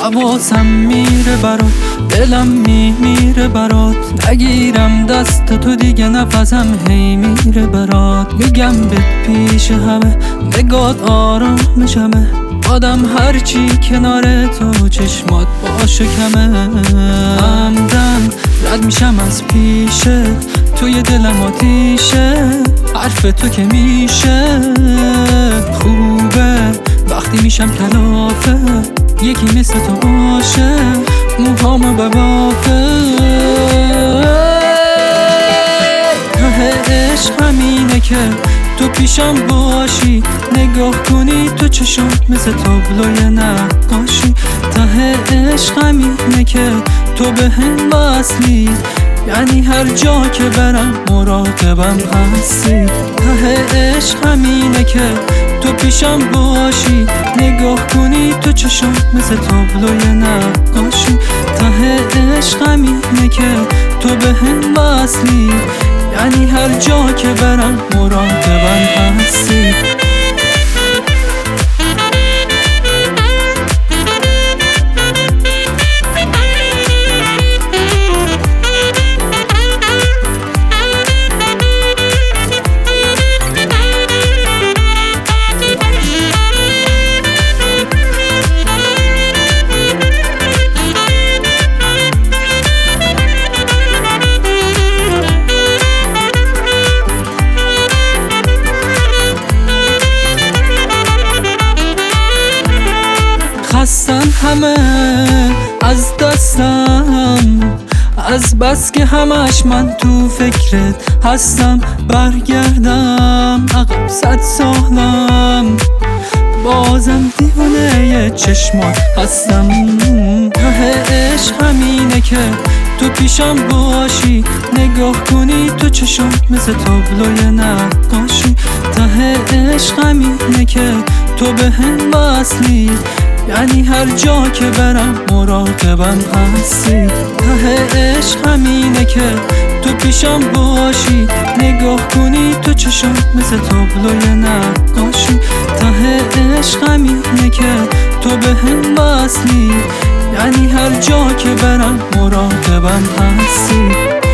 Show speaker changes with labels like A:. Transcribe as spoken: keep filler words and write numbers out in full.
A: حواسم میره برات، دلم میمیره برات، نگیرم دست تو دیگه نفسم هی میره برات. میگم بهت پیش همه نگات آرام شمه، آدم هرچی کنار تو چشمات باشه کمه. همدم رد میشم از پیشه، توی دلم آتیشه، حرف تو که میشه خوبه وقتی میشم کلافه، یکی مثل تو باشه موهامو ببافه. ته عشق همینه که تو پیشم باشی، نگاه کنی تو چشم مثل تابلوی نقاشی. ته عشق همینه که تو به هم وصلی، یعنی هر جا که برم مراقبم هستی. ته عشق همینه که تو پیشم باشی، نگاه کنی تو چشم مثل تابلوی نقاشی. ته عشق همینه که تو به هم وصلی، یعنی هر جا که برم مراقبم هستی. خستن همه از دستم، از بس که همش من تو فکرت هستم. برگردم عقب صد سالم، بازم دیوونه چشمات هستم. ته عشق همینه که تو پیشم باشی، نگاه کنی تو چشم مثل تابلوی نقاشی. ته عشق همینه که تو به هم وصلی، یعنی هر جا که برم مراقبم هستی. ته عشق همینه که تو پیشم باشی، نگاه کنی تو چشم مثل تابلوی نقاشی. ته عشق همینه که تو به هم وصلی، یعنی هر جا که برم مراقبم هستی.